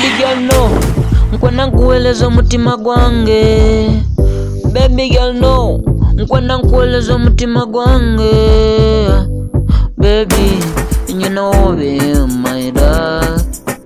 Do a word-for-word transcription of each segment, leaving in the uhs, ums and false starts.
girl no nkwenda nkueleza omutima gwange. Baby girl no nkwenda nkueleza omutima gwange. Baby you know be my dad.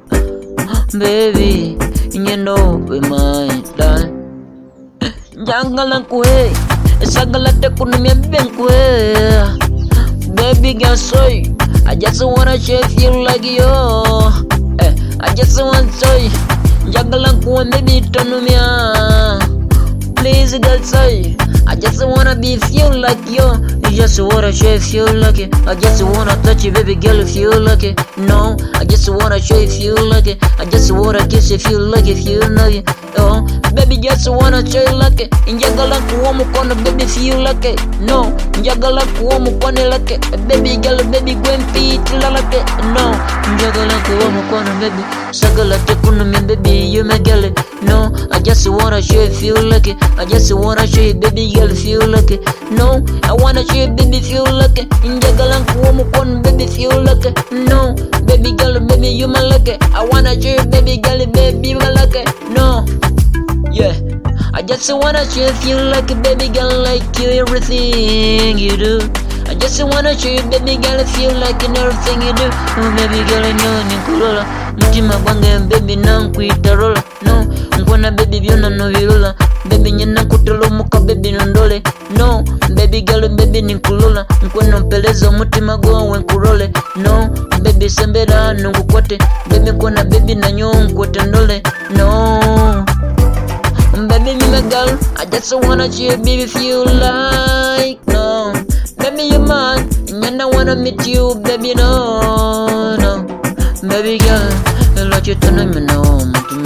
Baby you know be my dad. Njagala nkuhe esagala tekunumya benkwe. Baby girl soy I just wanna share you like yo. Eh, I just want soy njagala nkuhe baby tonumya. Please girl soy I just wanna be feel like you. You just wanna share if you like it. I just wanna touch you baby girl if you like it. No, I just wanna show if you like it. I just wanna kiss if you like it, if you know it. Oh, baby just wanna show you like it. Njagala kuwa mukono baby if you like it. No, njagala kuwa mukono like it. Baby girl baby gwempi tila like it. No, njagala kuwa mukono baby. Sagala tekunu mi baby you my girl. No, I just wanna show if you like it. I just wanna show you baby girl if you like it. No, I wanna show you baby if you like it. Njagala kuwa mukono baby if you like it. No, baby girl baby you my like it. I wanna show you baby girl baby you my like it. No, yeah, I just wanna show if you like it baby girl like you everything you do. I just wanna show you baby girl if you like it everything you do. Oh baby girl nyo nikulola mutima gwange baby nankwita rola. No, nkwana baby byona no birola. Baby nyina kutolo muka baby nondole. No, baby girl baby nikulola nkwana mpeleza mutima gwawe nkurole. No, baby sembera nungukwate baby kwana baby nanyo nkwate ndole. No, baby me my girl I just wanna show you baby if you like. No, baby you man and I wanna meet you baby. No, no, baby girl let you turn me no.